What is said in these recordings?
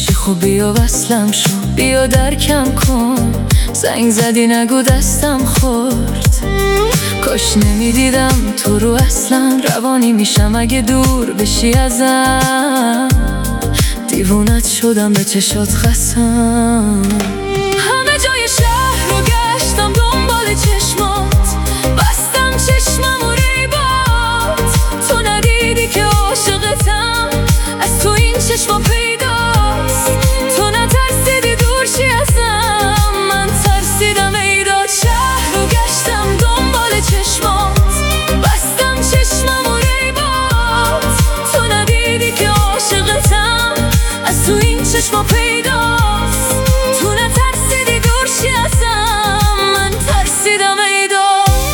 چی خوب بیا وصلم شو، بیا درکم کن. زنگ زدی نگو دستم خورد، کاش نمیدیدم تو رو اصلا. روانی میشم اگه دور بشی ازم، دیوونت شدم به چشات قسم. همه جای شهر رو گشتم دنبال چشمات، بستم چشمم و ریبات. تو ندیدی که عاشقتم، از تو این چشما پیداست. تو نترسیدی دور شی ازم، من ترسیدم ای داد. شهر رو گشتم دنبال چشمات، بستم چشمم و ریبات. تو ندیدی که عاشقتم، از تو این چشما پیداست. تو نترسیدی دور شی ازم، من ترسیدم ای داد.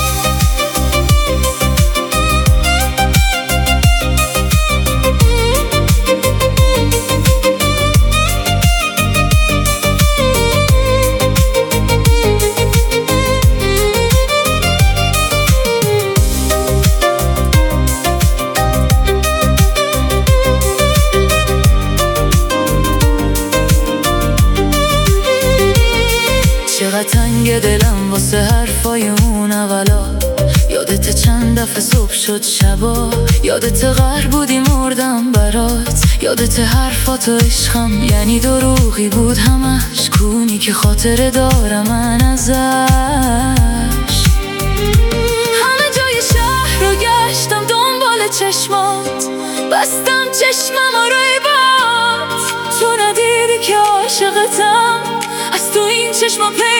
چقدر تنگ دلم واسه حرفای اون اولا. یادت چند دفعه صبح شد شبا، یادت غر بودی مردم برات. یادت حرفات و عشقم یعنی دروغی بود همش، کونی که خاطره دارم من ازش. همه جای شهر رو گشتم دنبال چشمات، بستم چشمم و ریبات. تو ندیدی که عاشقتم، از تو این چشما